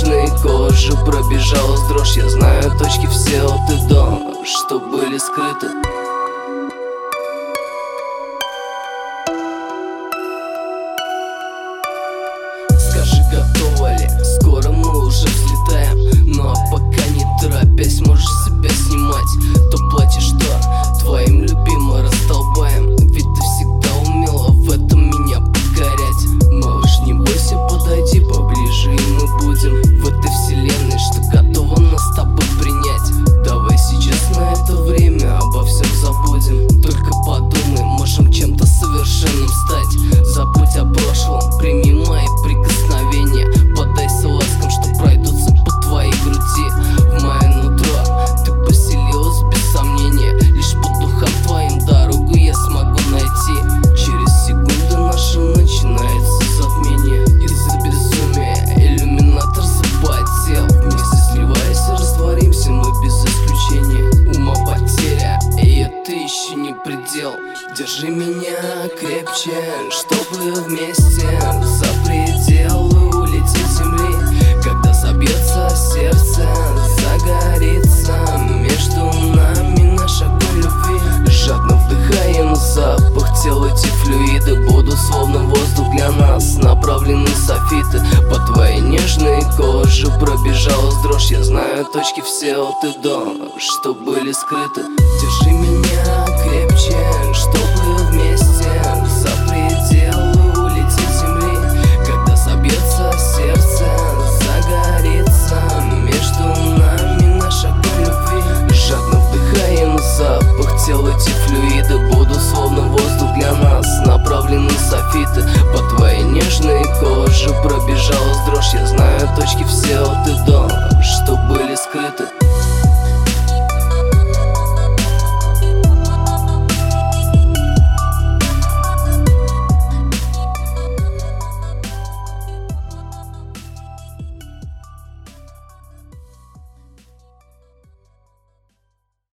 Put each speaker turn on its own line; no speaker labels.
нежной коже пробежалась дрожь. Я знаю точки все от и до, что были скрыты. Скажи, готова ли? Скоро мы уже взлетаем. Ну а пока не торопясь, можешь себя снимать то платье, что твоим любимым раздолбаем. Ведь ты всегда умела в этом меня покорять. Малыш, не бойся, подойди поближе, и мы будем в этой вселенной, что готова нас с тобой принять. Давай сейчас на это время обо всем забудем. Только подумай, можем чем-то совершенным стать. Забудь о прошлом, прими мои прикосновения. Поддайся ласкам, что пройдутся по твоей груди. В мое нутро ты поселилась без сомнения. Лишь по духам твоим дорогу я смогу найти. Через секунду наша начинается затмение. Из-за безумия иллюминатор запотел. Вместе сливаясь, растворимся мы без исключения. Ума потеря, и это еще не предел. Держи меня крепче, чтобы вместе за пределы улететь земли. Когда забьется сердце, загорится между нами наш огонь любви. Жадно вдыхаем запах тела, эти флюиды будут словно воздух для нас, направлены софиты. По твоей нежной коже пробежалась дрожь. Я знаю точки все от и до, что были скрыты. Держи меня крепче,